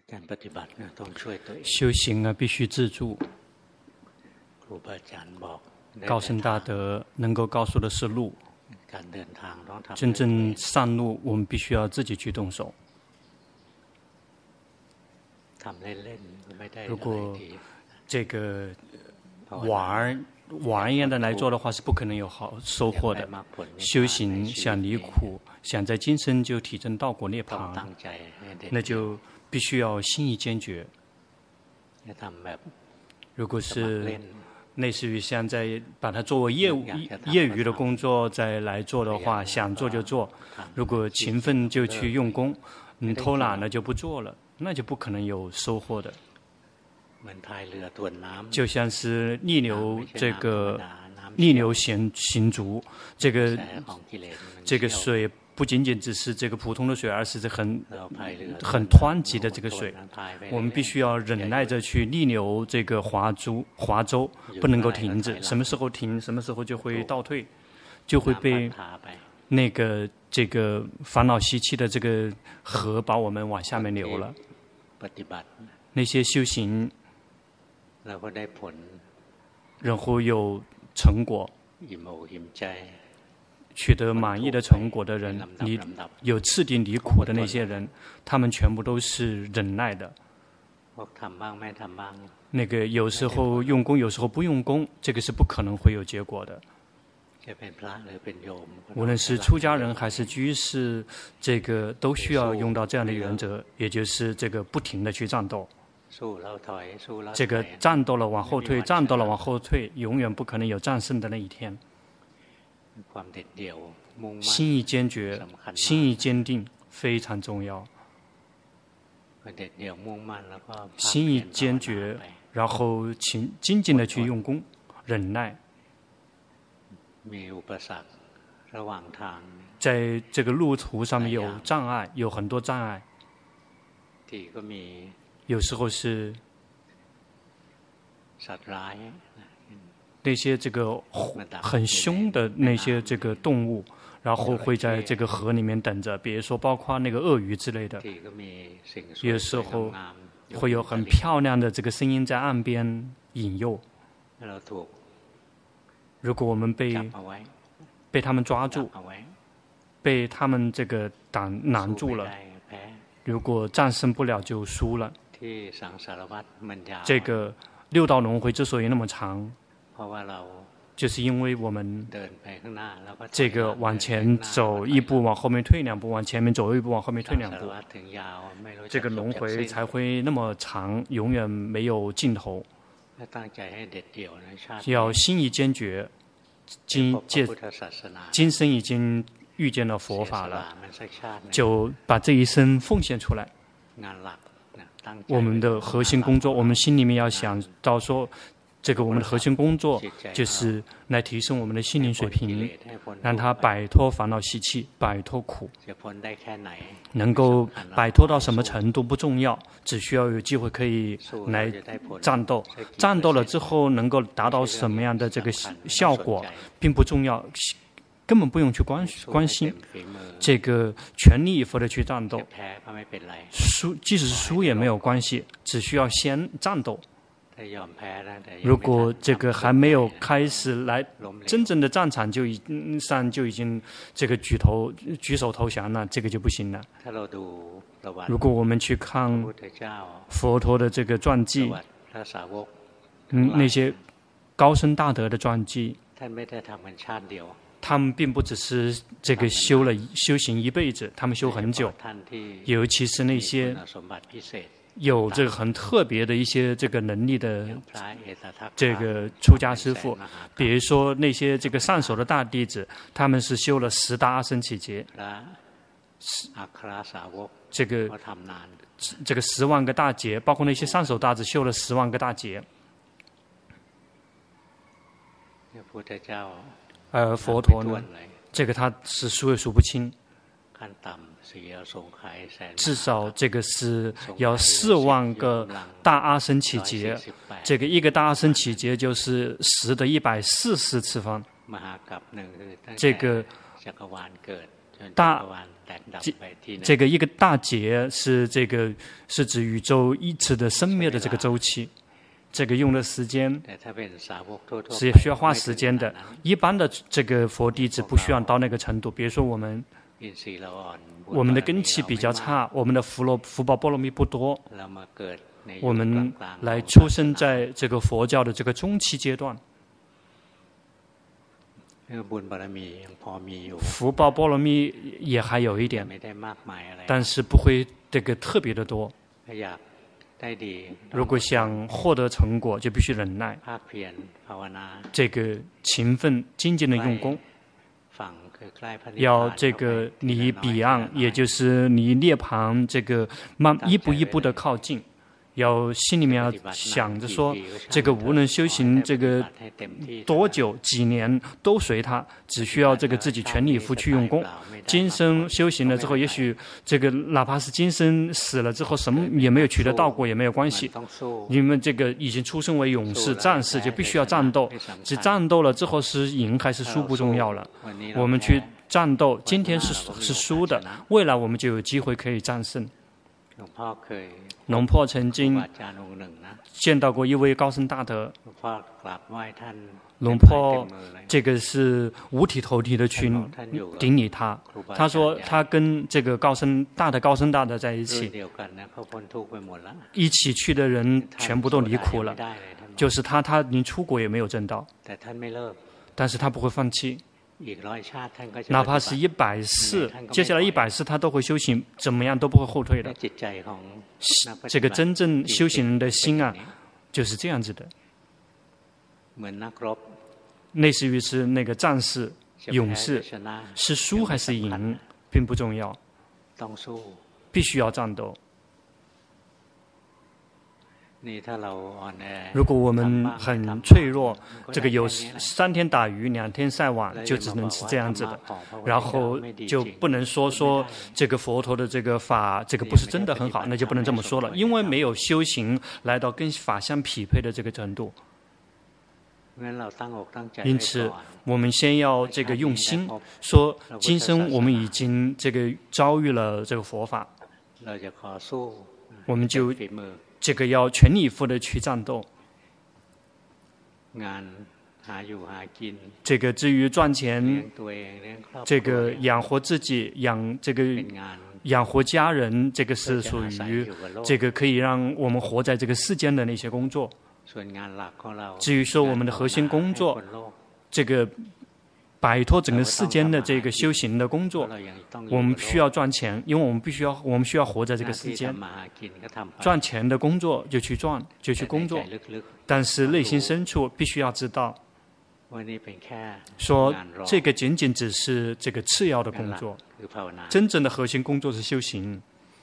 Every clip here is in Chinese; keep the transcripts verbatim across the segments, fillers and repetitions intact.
修行啊，必须自助。高僧大德能够告诉的是路，真正上路，我们必须要自己去动手。如果这个玩玩一样的来做的话，是不可能有好收获的。修行想离苦，想在今生就体证道果涅槃，那就必须要心意坚决。如果是类似于像在把它作为业务业余的工作再来做的话，想做就做。如果勤奋就去用功，嗯，偷懒了就不做了，那就不可能有收获的。就像是逆流这个逆流行行足，这个这个水不仅仅只是这个普通的水，而是这很很湍急的这个水。我们必须要忍耐着去逆流这个划舟划舟，不能够停止。什么时候停，什么时候就会倒退，就会被那个这个烦恼习气的这个河把我们往下面流了。那些修行然后有成果，取得满意的成果的人，离有次第离苦的那些人，他们全部都是忍耐的。那个有时候用功，有时候不用功，这个是不可能会有结果的。无论是出家人还是居士，这个都需要用到这样的原则，也就是这个不停的去战斗。这个战斗了往后退，战斗了往后退，永远不可能有战胜的那一天。心意坚决，心意坚定非常重要。心意坚决，然后勤精进的去用功，忍耐。在这个路途上面有障碍，有很多障碍。有时候是那些这个很凶的那些这个动物，然后会在这个河里面等着，比如说包括那个鳄鱼之类的。有时候会有很漂亮的这个声音在岸边引诱。如果我们被被他们抓住，被他们这个挡拦住了，如果战胜不了就输了。这个六道轮回之所以那么长，就是因为我们这个往前走一步，往后面退两步，往前面走一步，往后面退两步，这个轮回才会那么长，永远没有尽头。要心意坚决，今借今生已经遇见了佛法了，就把这一生奉献出来。我们的核心工作，我们心里面要想到说，这个我们的核心工作就是来提升我们的心灵水平，让他摆脱烦恼习气，摆脱苦。能够摆脱到什么程度不重要，只需要有机会可以来战斗。战斗了之后能够达到什么样的这个效果，并不重要。根本不用去关关心，这个全力以赴的去战斗，输即使是输也没有关系，只需要先战斗。如果这个还没有开始来真正的战场就已上就已经这个举头举手投降了，这个就不行了。如果我们去看佛陀的这个传记，嗯，那些高僧大德的传记，他们并不只是这个修了修行一辈子，他们修很久，尤其是那些有这个很特别的一些这个能力的这个出家师父，比如说那些这个上首的大弟子，他们是修了十大阿僧祇劫，这个这个十万个大劫，包括那些上首大子修了十万个大劫。而佛陀呢，这个他是数也数不清，至少这个是要四万个大阿僧祇劫，这个一个大阿僧祇劫就是十的一百四十次方，这个大这这个一个大劫是这个是指宇宙一次的生灭的这个周期，这个用的时间是需要花时间的。一般的这个佛弟子不需要到那个程度，比如说我们。我们的根气比较差，我们的福罗福报波罗蜜不多，我们来出生在这个佛教的这个中期阶段，福报波罗蜜也还有一点，但是不会这个特别的多。如果想获得成果，就必须忍耐，这个勤奋精进的用功。要这个离彼岸，也就是离涅槃，这个慢一步一步的靠近。要心里面要想着说，这个无论修行这个多久几年都随他，只需要这个自己全力以赴去用功。今生修行了之后，也许这个哪怕是今生死了之后，什么也没有取得到过也没有关系。你们这个已经出生为勇士战士，就必须要战斗。只战斗了之后是赢还是输不重要了，我们去战斗。今天是是输的，未来我们就有机会可以战胜。龙婆曾经见到过一位高僧大德，龙婆这个是五体投地的去顶礼他。他说他跟这个高僧大的高僧大德在一起，一起去的人全部都离苦了，就是他，他连出国也没有证到，但是他不会放弃。哪怕是一百世，接下来一百世他都会修行，怎么样都不会后退的。这个真正修行人的心啊，就是这样子的。类似于是那个战士、勇士，是输还是赢并不重要，必须要战斗。如果我们很脆弱，这个有三天打鱼两天晒网，就只能是这样子的，然后就不能说说这个佛陀的这个法，这个不是真的很好，那就不能这么说了，因为没有修行来到跟法相匹配的这个程度。因此，我们先要这个用心，说今生我们已经这个遭遇了这个佛法，我们就这个要全力以赴的去战斗。这个至于赚钱，这个养活自己，养这个养活家人，这个是属于这个可以让我们活在这个世间的那些工作。至于说我们的核心工作，这个摆脱整个世间的这个修行的工作，我们需要赚钱，因为我们必须要，我们需要活在这个世间。赚钱的工作就去赚，就去工作，但是内心深处必须要知道，说这个仅仅只是这个次要的工作，真正的核心工作是修行。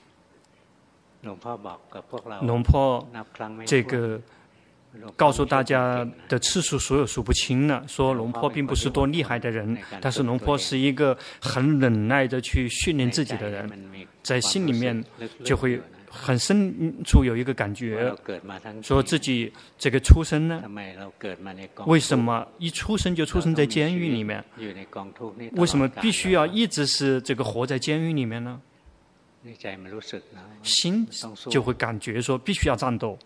龙婆这个告诉大家的次数所有数不清了，说龙婆并不是多厉害的人，但是龙婆是一个很忍耐的去训练自己的人，在心里面就会很深处有一个感觉，说自己这个出生呢，为什么一出生就出生在监狱里面？为什么必须要一直是这个活在监狱里面呢？心就会感觉说必须要战斗。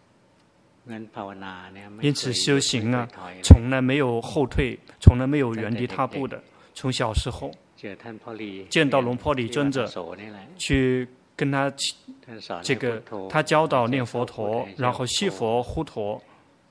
因此修行啊，从来没有后退，从来没有原地踏步的。从小时候见到龙婆李尊者，去跟他这个他教导念佛陀，然后息佛呼陀。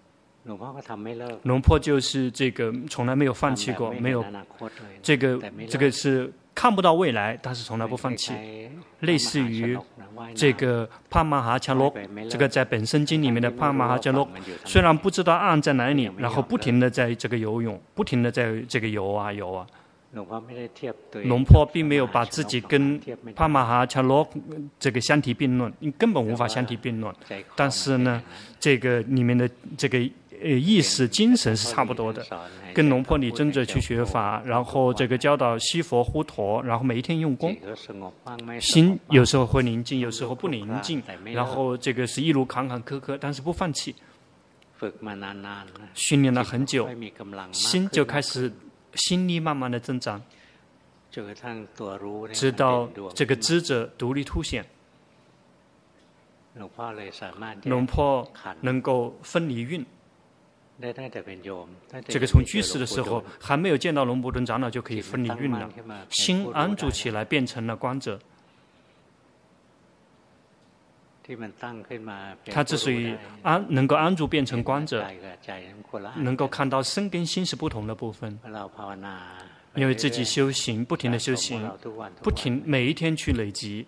龙婆就是这个从来没有放弃过，没有这个这个是看不到未来，但是从来不放弃。类似于这个帕玛哈强罗，这个在本生经里面的帕玛哈强罗，虽然不知道岸在哪里，然后不停的在这个游泳，不停的在这个游啊游啊。龙婆并没有把自己跟帕玛哈强罗这个相提并论，根本无法相提并论。但是呢，这个里面的这个呃意识精神是差不多的。跟龙婆李尊者去学法，然后这个教导息佛呼陀，然后每一天用功，心有时候会宁静，有时候不宁静，然后这个是一路坎坎坷坷，但是不放弃。训练了很久，心就开始心力慢慢的增长。 直到这个知者独立凸显。龙婆能够分离运。这个从居士的时候还没有见到龙婆顿长老就可以分离运了，心安住起来变成了观者。他之所以安能够安住变成观者，能够看到身跟心是不同的部分。因为自己修行，不停的修行，不停每一天去累积。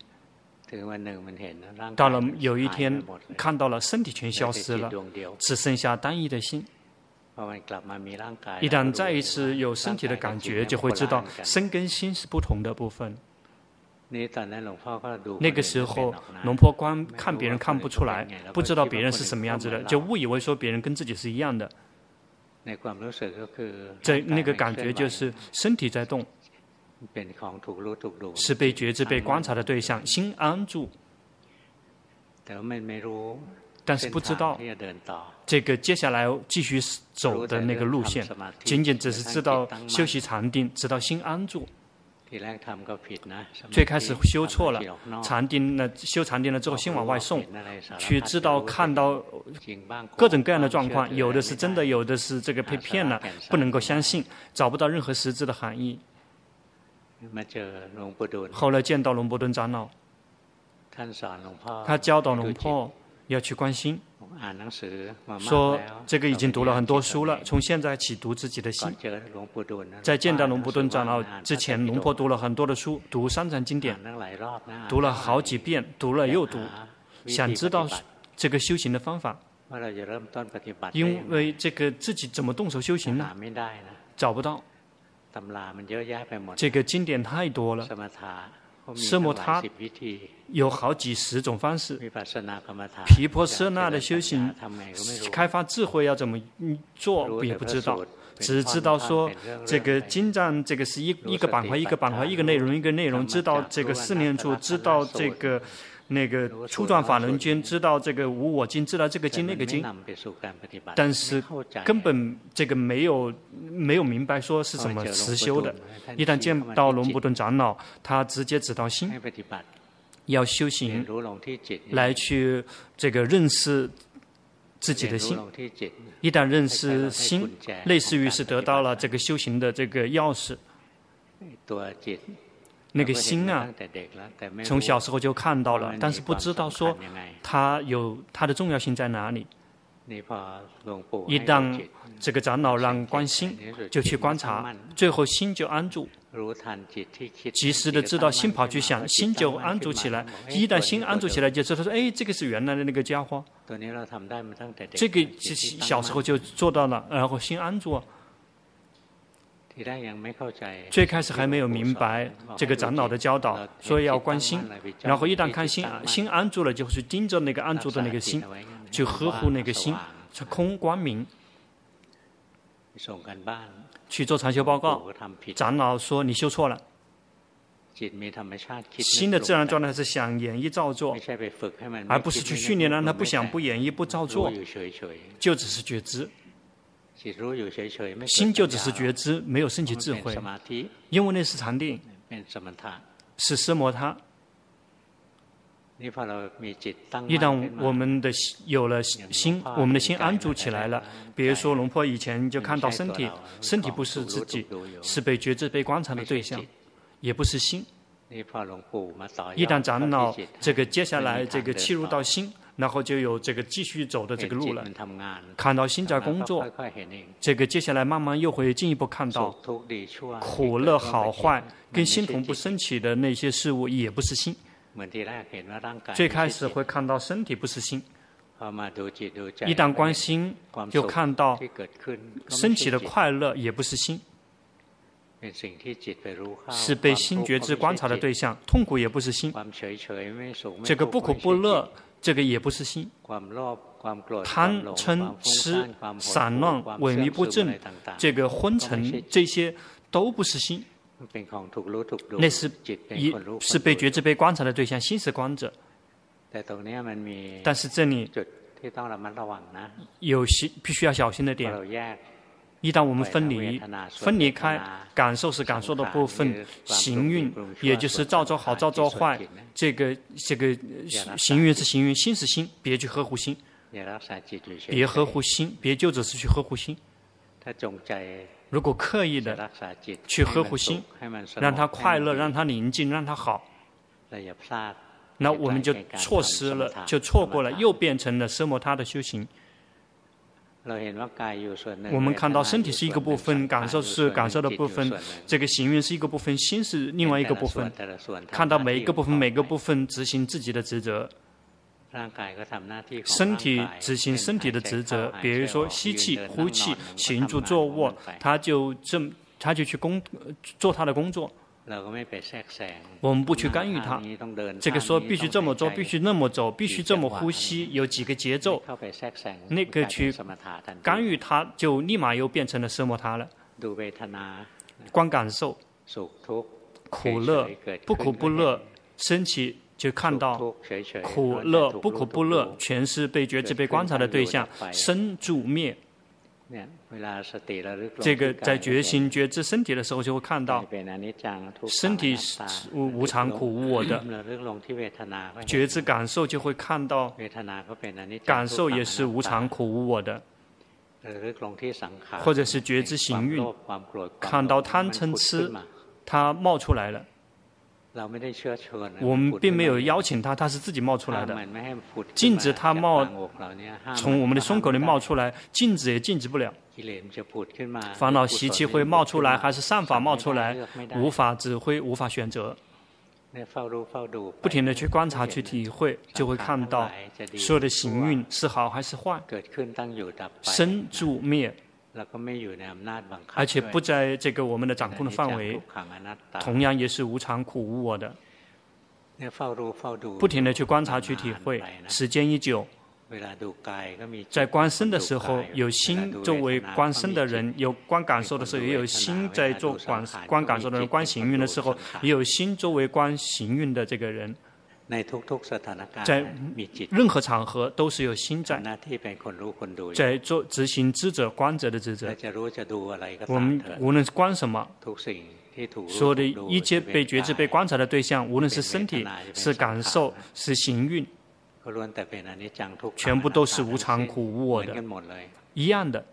到了有一天看到了身体全消失了，只剩下单一的心。一旦再一次有身体的感觉，就会知道身跟心是不同的部分。那个时候龙婆观看别人看不出来，不知道别人是什么样子的，就误以为说别人跟自己是一样的。这那个感觉就是身体在动，是被觉知被观察的对象，心安住，但是不知道这个接下来继续走的那个路线，仅仅只是知道休息禅定，直到心安住。最开始修错了，禅定呢，修禅定了之后，心往外送，去知道看到各种各样的状况，有的是真的，有的是这个被骗了，不能够相信，找不到任何实质的含义。后来见到龙婆顿长老，他教导龙婆要去关心，说这个已经读了很多书了，从现在起读自己的心。在见到龙婆顿长老之前，龙婆读了很多的书，读三藏经典，读了好几遍，读了又读，想知道这个修行的方法。因为这个自己怎么动手修行呢？找不到。这个经典太多了。奢摩他有好几十种方式，毗婆舍那的修行，开发智慧要怎么做也不知道，只知道说这个经藏这个是一一个板块一个板块一个内容一个内容，知道这个四念处，知道这个那个初转法轮经，知道这个无我经，知道这个经那个经，但是根本这个没有没有明白说是怎么实修的。一旦见到龙婆顿长老，他直接指导心，要修行来去这个认识自己的心。一旦认识心，类似于是得到了这个修行的这个钥匙。那个心啊，从小时候就看到了，但是不知道说它有它的重要性在哪里。一旦这个长老让观心，就去观察，最后心就安住，及时的知道心跑去想，心就安住起来。一旦心安住起来，就知道说，哎，这个是原来的那个家伙，这个小时候就做到了，然后心安住。最开始还没有明白这个长老的教导，所以要观心，然后一旦看心心安住了，就去盯着那个安住的那个心，去呵护那个心，是空光明。去做禅修报告，长老说你修错了，心的自然状态是想演绎照做，而不是去训练让他不想不演绎不照做，就只是觉知。心就只是觉知，没有升起智慧，因为那是禅定，是奢摩他。一旦我们的有了心，我们的心安住起来了。比如说龙婆以前就看到身体，身体不是自己，是被觉知被观察的对象，也不是心。一旦长老这个接下来这个切入到心，然后就有这个继续走的这个路了。看到心在工作，这个接下来慢慢又会进一步看到苦乐好坏跟心同步升起的那些事物也不是心。最开始会看到身体不是心，一旦观心就看到升起的快乐也不是心，是被心觉知观察的对象。痛苦也不是心，这个不苦不乐这个也不是心。贪嗔痴散乱萎靡不振这个昏沉这些都不是心，那是一是被觉知被观察的对象，心是观者。但是这里有必须要小心的点， 一旦我们分离，分离开，感受是感受的部分，行运也就是造作好造作坏，这个这个行运是行运，心是心，别去呵护心，别呵护心，别就只是去呵护心。如果刻意的去呵护心，让它快乐，让它宁静，让它好，那我们就错失了，就错过了，又变成了奢摩他的修行。我们看到身体是一个部分，感受是感受的部分，这个行运是一个部分，心是另外一个部分。看到每一个部分，每个部分执行自己的职责。身体执行身体的职责，比如说吸气、呼气、行住坐卧，他就这他就去工做他的工作。我们不去干预它，这个说必须这么做，必须那么走，必须这么呼吸，有几个节奏，那个去干预它，就立马又变成了奢摩他了。光感受苦乐，不苦不乐，升起就看到苦乐不苦不乐，全是被觉知被观察的对象，生住灭。这个在觉心觉知身体的时候，就会看到身体是无常苦无我的，觉知感受就会看到感受也是无常苦无我的，或者是觉知行运，看到贪嗔痴它冒出来了，我们并没有邀请它，它是自己冒出来的。禁止它冒，从我们的胸口里冒出来，禁止也禁止不了。烦恼习气会冒出来，还是善法冒出来，无法指挥，无法选择。不停地去观察、去体会，就会看到所有的行运是好还是坏，生住灭。而且不在这个我们的掌控的范围，同样也是无常苦无我的。不停地去观察去体会，时间一久，在观身的时候，有心作为观身的人，有观感受的时候，也有心在做观观感受的人；观行运的时候，也有心作为观行运的这个人。在任何场合都是有心在，在做执行知者观者的职责。我们无论是观什么，所有的一切被觉知被观察的对象，无论是身体是感受是行运，全部都是无常苦无我的，一样的。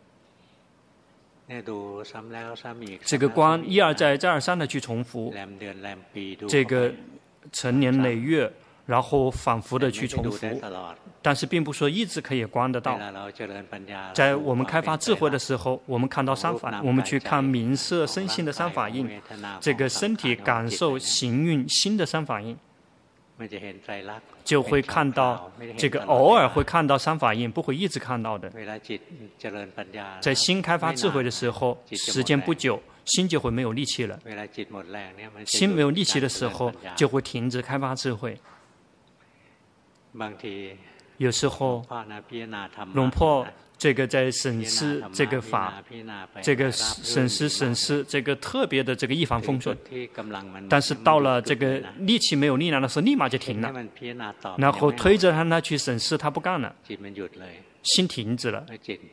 这个观一而再再而三的去重复，这个成年累月，然后反复的去重复，但是并不说一直可以观得到。在我们开发智慧的时候，我们看到三法，我们去看名色身心的三法印，这个身体感受行运心的三法印，就会看到这个偶尔会看到三法印，不会一直看到的。在心开发智慧的时候，时间不久，心就会没有力气了。心没有力气的时候，就会停止开发智慧。有时候，龙婆这个在审视这个法，这个审视审视这个特别的这个一帆风顺，但是到了这个力气没有力量的时候，立马就停了，然后推着他他去审视，他不干了，心停止了，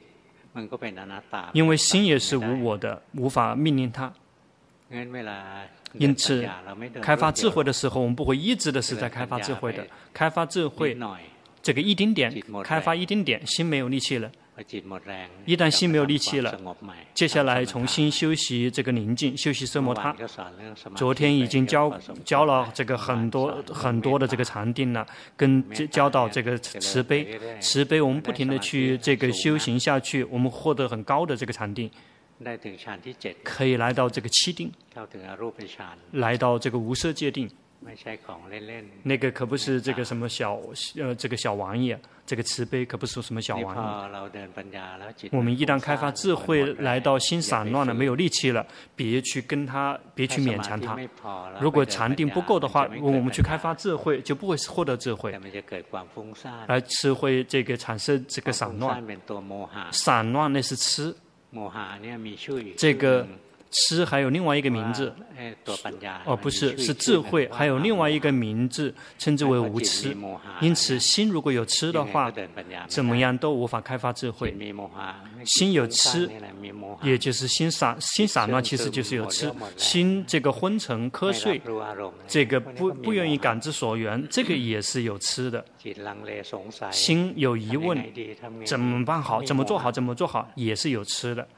因为心也是无我的，无法命令他。因此，开发智慧的时候，我们不会一直的是在开发智慧的。开发智慧，这个一丁点，开发一丁点，心没有力气了。一旦心没有力气了，接下来重新休息这个宁静，休息奢摩他。昨天已经教教了这个很多很多的这个禅定了，跟教到这个慈悲，慈悲我们不停的去这个修行下去，我们获得很高的这个禅定。可以来到这个七定，来到这个无色界定，那个可不是这个什么小呃这个小玩意，这个慈悲可不是什么小玩意。我们一旦开发智慧，来到心散乱了，没有力气了，别去跟他，别去勉强他。如果禅定不够的话，我们去开发智慧，就不会获得智慧，而是会这个产生这个散乱。散乱那是痴。这个吃还有另外一个名字，哦，不是，是智慧，还有另外一个名字，称之为无痴。因此，心如果有痴的话，怎么样都无法开发智慧。心有痴，也就是心散心散乱，其实就是有痴。心这个昏沉瞌睡，这个不不愿意感知所缘，这个也是有痴的。心有疑问，怎么办好？怎么做好？怎么做好？也是有痴的。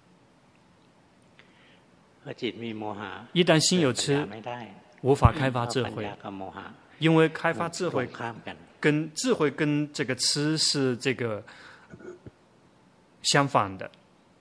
一旦心有痴，无法开发智慧，因为开发智慧跟智慧跟这个痴是这个相反的。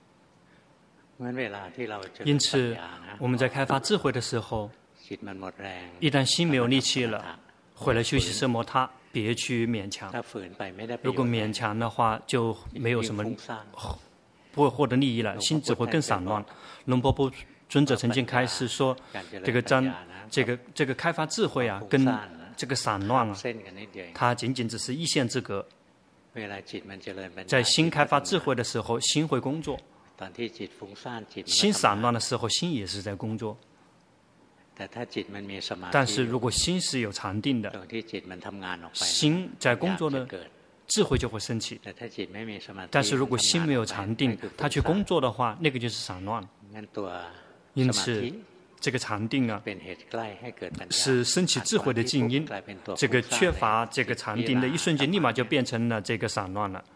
因此，我们在开发智慧的时候，一旦心没有力气了，回来休息奢摩他，别去勉强。如果勉强的话，就没有什么不会获得利益了，心只会更散乱。龙婆婆尊者曾经开示说，这个张这个这个开发智慧啊，跟这个散乱啊，它仅仅只是一线之隔。在心开发智慧的时候，心会工作；心散乱的时候，心也是在工作。但是如果心是有禅定的，心在工作呢，智慧就会升起。但是如果心没有禅定，它去工作的话，那个就是散乱。因此，这个禅定啊，是升起智慧的静音。这个缺乏这个禅定的一瞬间，立马就变成了这个散乱了。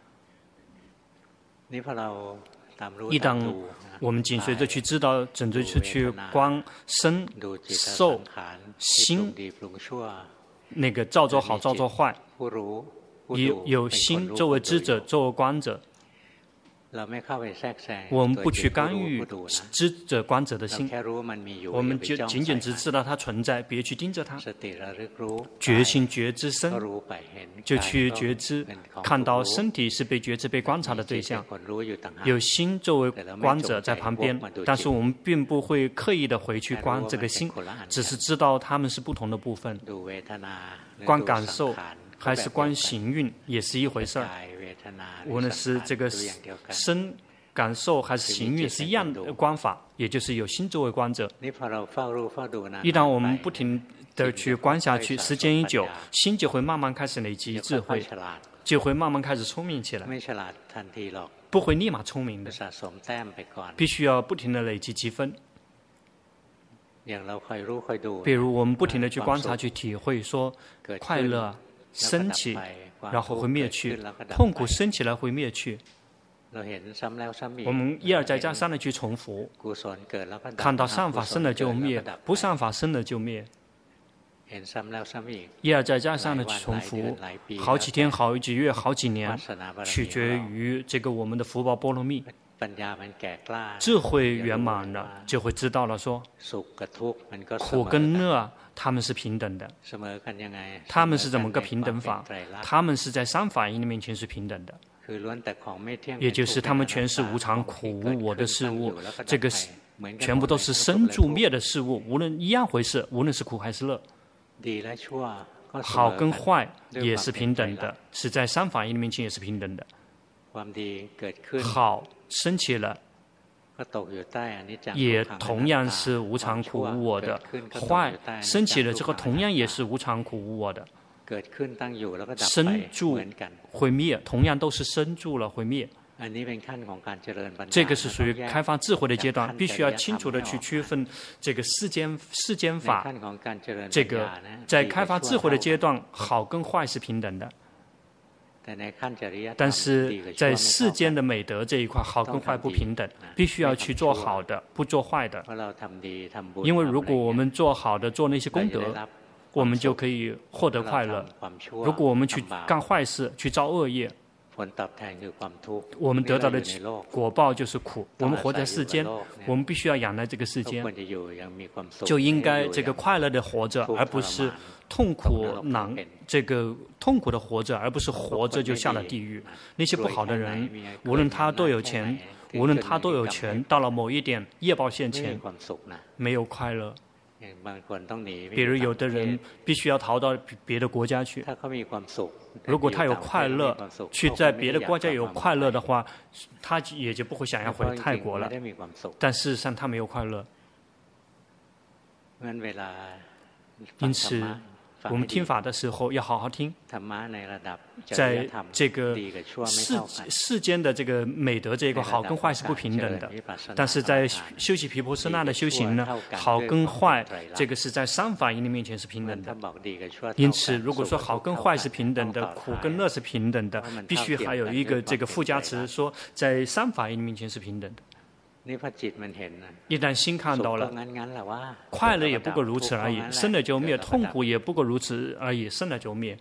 一旦我们紧随着去知道，整着去去观身受心，那个造作好，造作坏，有有心作为知者，作为观者。我们不去干预知者观者的心，我们就仅仅只知道它存在，别去盯着它。觉心觉知身，就去觉知，看到身体是被觉知、被观察的对象，有心作为观者在旁边，但是我们并不会刻意的回去观这个心，只是知道它们是不同的部分。观感受还是观行运也是一回事儿。无论是这个身感受还是行运，是一样的观法，也就是有心作为观者。一旦我们不停的去观下去，时间一久，心就会慢慢开始累积智慧，就会慢慢开始聪明起来。不会立马聪明的，必须要不停的累积积分。比如我们不停的去观察、去体会，说快乐升起，然后会灭去；痛苦升起来会灭去。我们一而再加三的去重复，看到善法生了就灭，不善法生了就灭。一而再加三的去重复，好几天、好几月、好几年，取决于这个我们的福报波罗蜜。智慧圆满了，就会知道了说，苦跟乐他们是平等的。他们是怎么个平等法？他们是在三法印的面前是平等的，也就是他们全是无常、苦、无我的事物，这个全部都是生住灭的事物，无论一样回事，无论是苦还是乐，好跟坏也是平等的，是在三法印的面前也是平等的。好升起了，也同样是无常苦无我的；坏升起了之后，同样也是无常苦无我的。生住会灭，同样都是生住了会灭。这个是属于开发智慧的阶段，必须要清楚的去区分这个世间世间法。这个在开发智慧的阶段，好跟坏是平等的。但是在世间的美德这一块，好跟坏不平等，必须要去做好的，不做坏的。因为如果我们做好的，做那些功德，我们就可以获得快乐；如果我们去干坏事，去造恶业，我们得到的果报就是苦。我们活在世间，我们必须要仰赖这个世间，就应该这个快乐的活着，而不是痛苦难这个痛苦的活着，而不是活着就下了地狱。那些不好的人，无论他多有钱，无论他多有权，到了某一点业报现前，没有快乐。 比如有的人必须要逃到别的国家去，如果他有快乐，去在别的国家有快乐的话，他也就不会想要回泰国了。但事实上他没有快乐。因此我们听法的时候要好好听，在这个世世间的这个美德这一块，好跟坏是不平等的。但是在修习毗婆舍那的修行呢，好跟坏这个是在三法印的面前是平等的。因此如果说好跟坏是平等的，苦跟乐是平等的，必须还有一个这个附加词，说在三法印的面前是平等的。一旦心看到了，快乐也不过如此而已，生了就灭；痛苦也不过如此而已，生了就灭。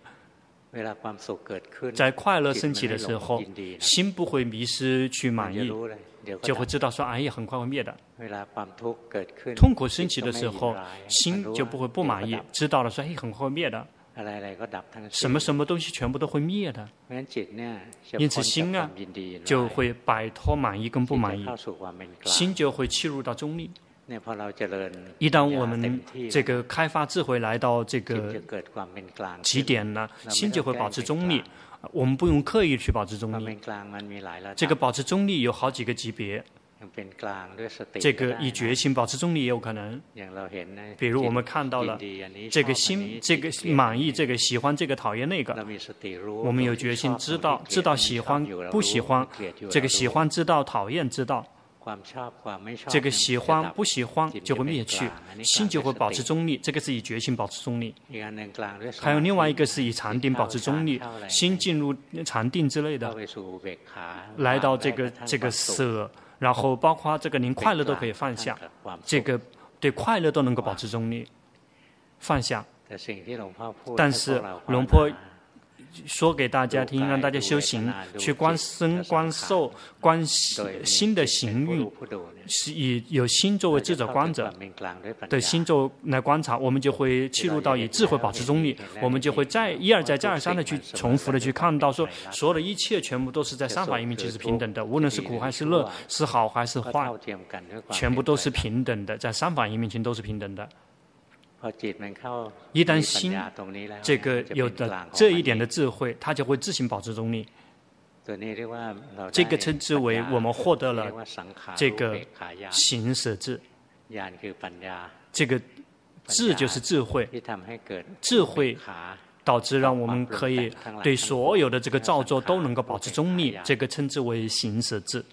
在快乐升起的时候，心不会迷失去满意，就会知道说哎呀很快会灭的。痛苦升起的时候，心就不会不满意，知道了说哎很快会灭的。什么什么东西全部都会灭的，因此心啊就会摆脱满意跟不满意，心就会切入到中立。一旦我们这个开发智慧来到这个极点呢，心就会保持中立。我们不用刻意去保持中立。这个保持中立有好几个级别。这个以决心保持中立也有可能，比如我们看到了这个心，这个满意，这个喜欢，这个讨厌那个，我们有决心知道，知道喜欢不喜欢，这个喜欢知道，讨厌知道，这个喜欢不喜欢就会灭去，心就会保持中立。这个是以决心保持中立。还有另外一个是以禅定保持中立，心进入禅定之类的，来到这个这个舍。然后包括这个连快乐都可以放下，这个对快乐都能够保持中立，放下。但是龙婆说给大家听，让大家修行，去观身、观受、观心的行运，是以有心作为智者观者的心作来观察，我们就会切入到以智慧保持中立，我们就会再一而再、再而三的去重复的去看到说，所有的一切全部都是在三法印面前是平等的，无论是苦还是乐，是好还是坏，全部都是平等的，在三法印面前都是平等的。一旦心这个有的这一点的智慧，它就会自行保持中立。这个称之为我们获得了这个行舍智。这个智就是智慧，智慧导致让我们可以对所有的这个造作都能够保持中立，这个称之为行舍智。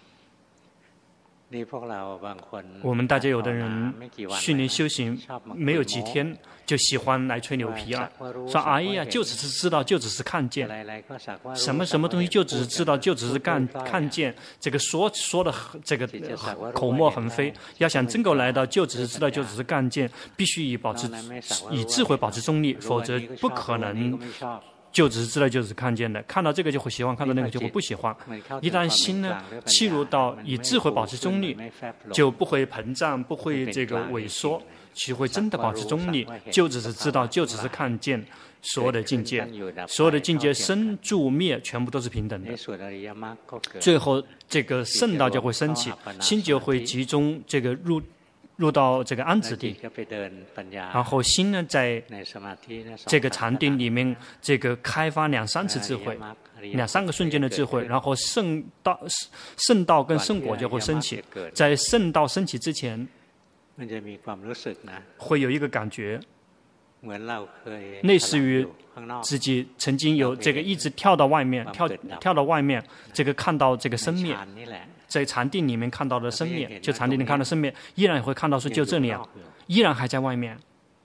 我们大家有的人训练修行没有几天就喜欢来吹牛皮了，说哎呀就只是知道，就只是看见，什么什么东西就只是知道，就只是看看见，这个说说的这个口沫横飞。要想真够来到就只是知道，就只是看见，必须以保持以智慧保持中立，否则不可能就只是知道，就只是看见的，看到这个就会喜欢，看到那个就会不喜欢。一旦心呢切入到以智慧保持中立，就不会膨胀，不会这个萎缩，就会真的保持中立，就只是知道，就只是看见。所有的境界，所有的境界生住灭全部都是平等的。最后这个圣道就会升起，心就会集中这个入入到这个安止地，然后心呢在这个禅定里面这个开发两三次智慧，两三个瞬间的智慧，然后圣道圣道跟圣果就会升起。在圣道升起之前会有一个感觉，类似于自己曾经有这个一直跳到外面，跳跳到外面，这个看到这个生灭，在禅定里面看到的生灭，就禅定里看到生灭，依然会看到说就这里啊，依然还在外面，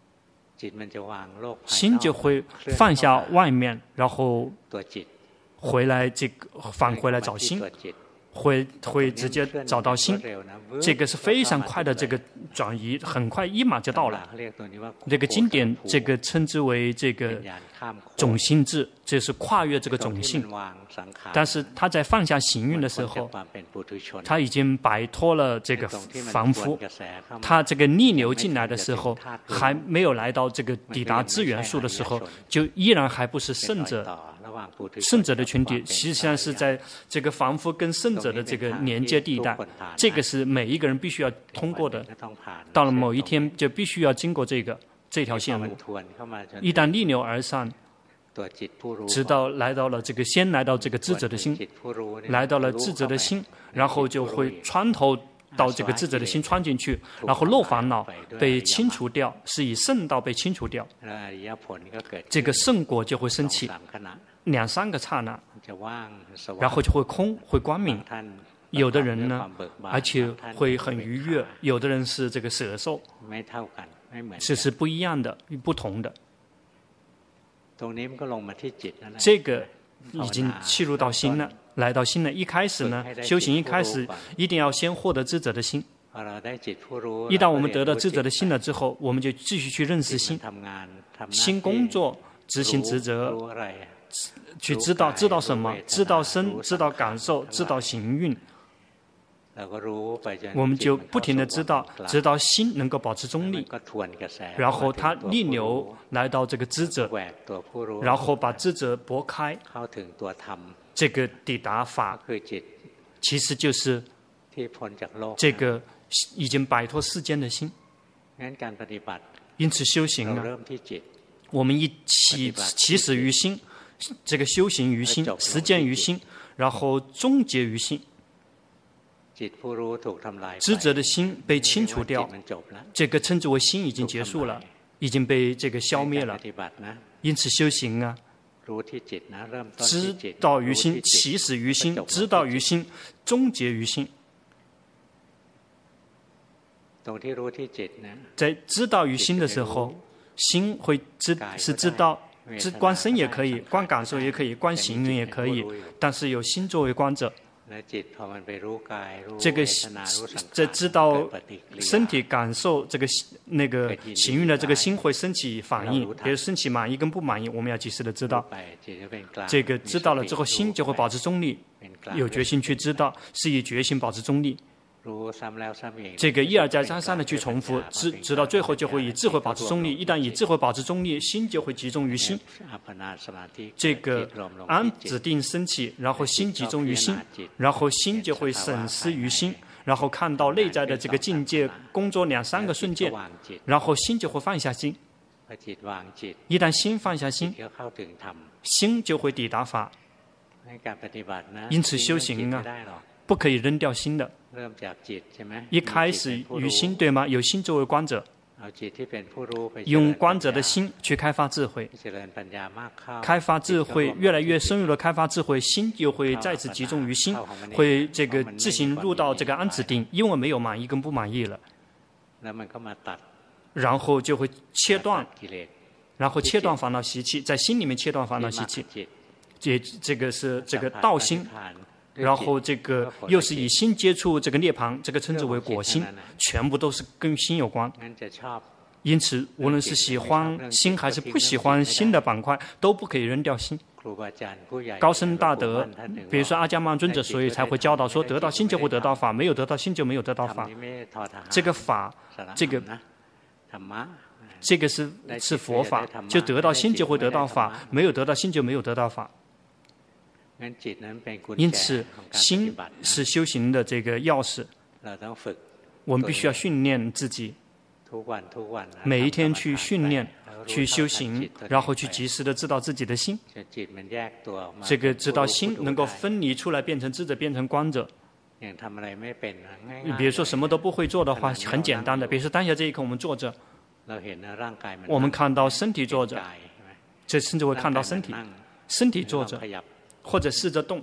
心就会放下外面，然后回来这个返回来找心。会会直接找到心，这个是非常快的这个转移，很快一马就到了。这个经典这个称之为这个种性智，这是跨越这个种性。但是他在放下行运的时候，他已经摆脱了这个凡夫，他这个逆流进来的时候，还没有来到这个抵达资源数的时候，就依然还不是圣者。 圣者的群体，实际上是在这个凡夫跟圣者的这个连接地带，这个是每一个人必须要通过的。到了某一天，就必须要经过这个这条线路。一旦逆流而上，直到来到了这个，先来到这个智者的心，来到了智者的心，然后就会穿透到这个智者的心穿进去，然后漏烦恼被清除掉，是以圣道被清除掉，这个圣果就会升起两三个刹那，然后就会空，会光明。有的人呢，而且会很愉悦；有的人是这个舍受，这是不一样的、不同的。这个已经契入到心了，来到心了。一开始呢，修行一开始一定要先获得智者的心。一旦我们得到智者的心了之后，我们就继续去认识心，心工作，执行职责，去知道知道什么，知道身，知道感受，知道行运。我们就不停地知道，直到心能够保持中立，然后它逆流来到这个知者，然后把知者拨开，这个抵达法，其实就是这个已经摆脱世间的心。因此修行啊，我们一起起始于心，这个修行于心，实践于心，然后终结于心。知者的心被清除掉，这个称之为心已经结束了，已经被这个消灭了。因此修行啊，知道于心，起始于心，知道于心，终结于心。在知道于心的时候，心会知是知道，知观身也可以，观感受也可以，观行云也可以，但是有心作为观者。这个在知道身体感受这个那个行运的这个心会升起反应，比如升起满意跟不满意，我们要及时的知道。这个知道了之后，心就会保持中立，有决心去知道，是以决心保持中立。这个一而再再三的去重复，直直到最后就会以智慧保持中立。一旦以智慧保持中立，心就会集中于心。这个安止定升起，然后心集中于心，然后心就会审视于心，然后看到内在的这个境界工作两三个瞬间，然后心就会放下心。一旦心放下心，心就会抵达法。因此修行啊，不可以扔掉心的。一开始于心，对吗？有心作为观者，用观者的心去开发智慧，开发智慧越来越深入的开发智慧，心就会再次集中于心，会这个自行入到这个安止定，因为没有满意跟不满意了，然后就会切断，然后切断烦恼习气，在心里面切断烦恼习气，这这个是这个道心。然后这个又是以心接触这个涅槃，这个称之为果心，全部都是跟心有关。因此，无论是喜欢心还是不喜欢心的板块，都不可以扔掉心。高僧大德，比如说阿伽曼尊者，所以才会教导说，得到心就会得到法，没有得到心就没有得到法。这个法，这个这个是是佛法，就得到心就会得到法，没有得到心就没有得到法。因此，心是修行的这个钥匙。我们必须要训练自己，每一天去训练、去修行，然后去及时的知道自己的心。这个知道心能够分离出来，变成知者，变成观者。比如说什么都不会做的话，很简单的，比如说当下这一刻我们坐着，我们看到身体坐着，这甚至会看到身体，身体坐着。或者试着动，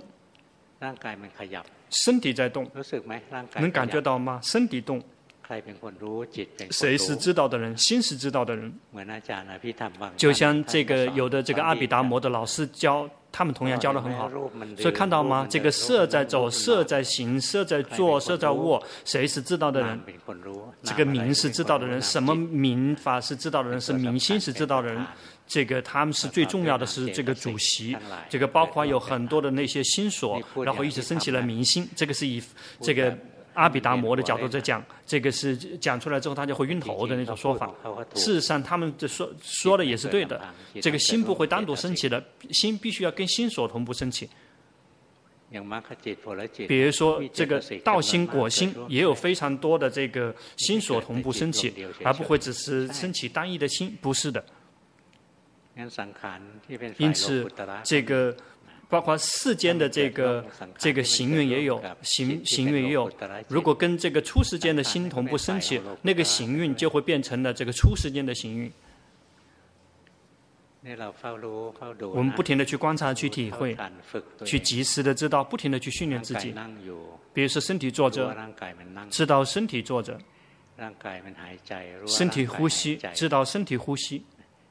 身体在动，能感觉到吗？身体动，谁是知道的人？心是知道的人。就像这个有的这个阿毗达摩的老师教，他们同样教得很好。所以看到吗？这个色在走，色在行，色在坐，色在卧，谁是知道的人？这个明是知道的人。什么明法是知道的人？是明心是知道的人。这个他们是最重要的是这个主席，这个包括有很多的那些心所，然后一直升起了明心，这个是以这个阿毗达摩的角度在讲，这个是讲出来之后他就会晕头的那种说法。事实上，他们这说说的也是对的。这个心不会单独升起的，心必须要跟心所同步升起。比如说，这个道心、果心也有非常多的这个心所同步升起，而不会只是升起单一的心，不是的。因此，这个包括世间的这个这个行运也有，行行运也有。如果跟这个出世间的心同步升起，那个行运就会变成了这个出世间的行运。我们不停地去观察、去体会、去及时的知道，不停地去训练自己。比如说身体坐着，知道身体坐着；身体呼吸，知道身体呼吸。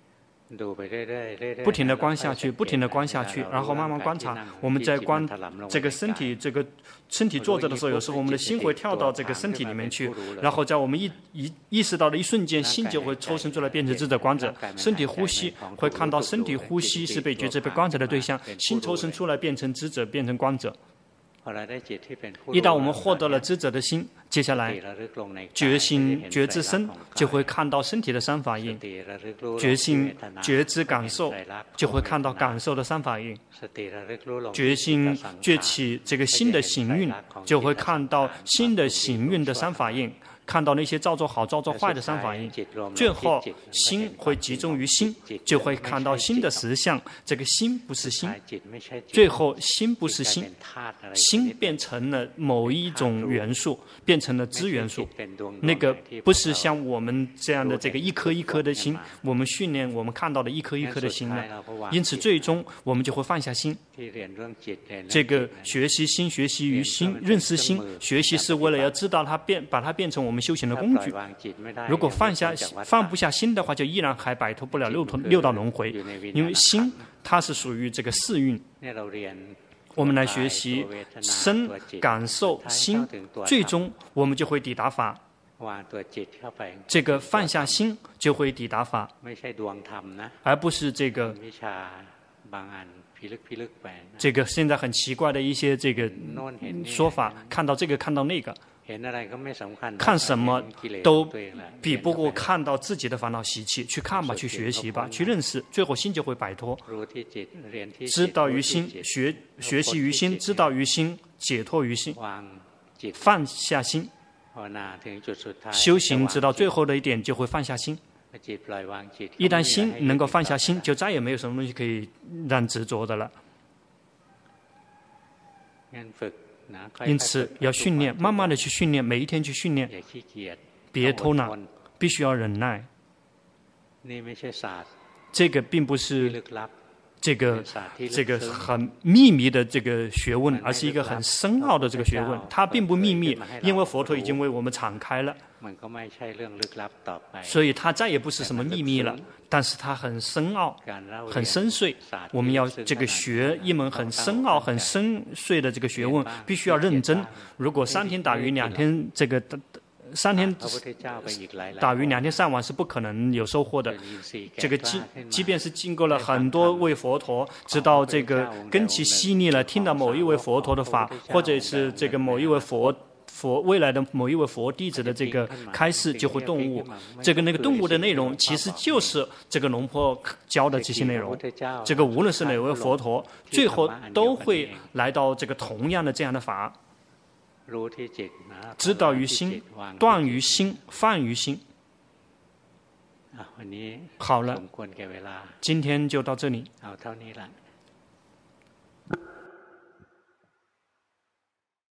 不停地观下去，不停地观下去，然后慢慢观察。我们在观这个身体，这个身体坐着的时候，有时候我们的心会跳到这个身体里面去，然后在我们一一意识到的一瞬间，心就会抽身出来，变成智者观者。身体呼吸会看到身体呼吸是被觉知、被观者的对象，心抽身出来变成智者，变成观者。一旦我们获得了知者的心，接下来觉心觉知身就会看到身体的三法印，觉心觉知感受就会看到感受的三法印，觉心觉起这个心的行运就会看到心的行运的三法印，看到那些造作好造作坏的三法印。最后心会集中于心，就会看到心的实相，这个心不是心。最后心不是心，心变成了某一种元素，变成了知元素。那个不是像我们这样的这个一颗一颗的心，我们训练我们看到的一颗一颗的心了。因此最终我们就会放下心。这个学习心，学习于心，认识心，学习是为了要知道它，变把它变成我们修行的工具。如果放下放不下心的话，就依然还摆脱不了六六道轮回。因为心它是属于这个四蕴。我们来学习身感受心，最终我们就会抵达法。这个放下心就会抵达法，而不是这个这个现在很奇怪的一些这个说法，看到这个看到那个，看什么都比不过看到自己的烦恼习气。去看吧，去学习吧，去认识，最后心就会摆脱。知道于心，学学习于心，知道于心，解脱于心，放下心。修行直到最后的一点就会放下心。一旦心能够放下心，就再也没有什么东西可以让执着的了。因此要训练，慢慢的去训练，每一天去训练，别偷懒，必须要忍耐。这个并不是这个这个很秘密的这个学问，而是一个很深奥的这个学问。它并不秘密，因为佛陀已经为我们敞开了，所以它再也不是什么秘密了。但是它很深奥，很深邃。我们要这个学一门很深奥、很深邃的这个学问，必须要认真。如果三天打鱼两天这个。三天打鱼两天上网是不可能有收获的。这个即即便是经过了很多位佛陀，直到这个根基细腻了，听到某一位佛陀的法，或者是这个某一位佛佛未来的某一位佛弟子的这个开示，就会顿悟。这个那个顿悟的内容，其实就是这个龙婆教的这些内容。这个无论是哪位佛陀，最后都会来到这个同样的这样的法。知道于心，断于心，放于心。好了，今天就到这里。